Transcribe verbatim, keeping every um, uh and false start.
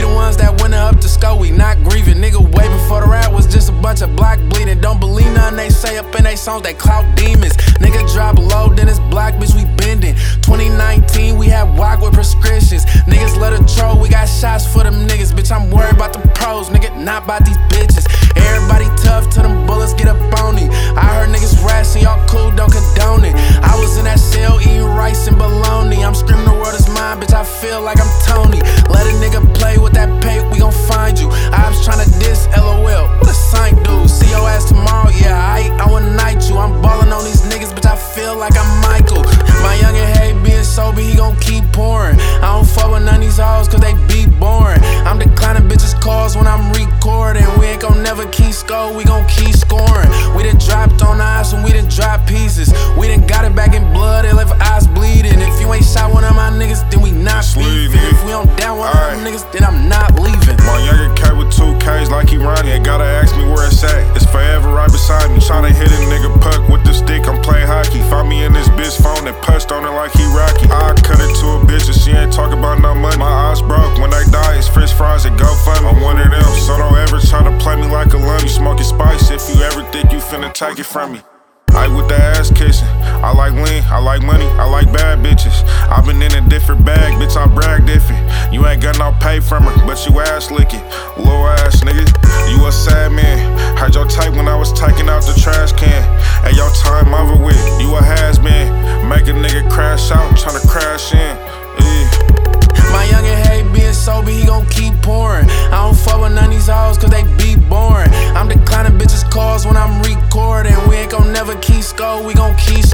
ones that went up to school, we not grieving. Nigga, way before the rap was just a bunch of block bleeding. Don't believe nothing they say up in they songs, they clout demons. Nigga drop low, then it's block, bitch, we bending. twenty nineteen, we had walk with prescriptions. Niggas let it troll, we got shots for them niggas. Bitch, I'm worried about the pros, nigga, not about these bitches. Everybody tough till them bullets get up on me. I heard niggas rassing, y'all cool, don't condone it. I was in that cell eating rice and bologna. I'm screaming the world is mine, bitch, I feel like I'm Tony. Let a nigga play with that pay, we gon' find you. I was tryna diss LOL, what a sign do? See your ass tomorrow, yeah, I, I wanna night you. I'm ballin' on these niggas, bitch, I feel like I'm Michael. My youngin' hate being sober, he gon' keep pouring. I don't fuck with none of these hoes cause they be boring. I'm declining bitches' calls when I'm recording. We ain't gon' never keep score, we gon' keep scoring. We done dropped on eyes when we done dropped pieces. We done got it back in blood, they left eyes bleeding. If you ain't shot one of my niggas, then we not beefing. If we don't down one of them niggas, then I'm not leaving. My younger cat with two K's like he Ronnie. They gotta ask me where it's at. It's forever right beside me. Tryna hit a nigga puck with the stick, I'm playing hockey. Found me in this bitch phone and punched on it like he Rocky. I cut it to a bitch and she ain't talk about no money. My eyes broke when they die, it's fish fries and GoFundMe. I'm one of them, so don't ever try to play me like a lump. You smoking spice if you ever think you finna take it from me. I with the ass kissing. I like lean, I like money, I like bad bitches. I been in a different bag, bitch, I brag different. You ain't got no pay from her, but you ass licking. Low ass nigga, you a sad man. Heard your tape when I was taking out the trash can. And your time over with, you a has-been. Make a nigga crash out, tryna crash in. Yeah. My youngin' hate being sober, he gon' keep pouring. I don't fuck with none of these hoes cause they be boring. I'm declining bitches' calls when I'm recording. We ain't gon' never keep score, we gon' keep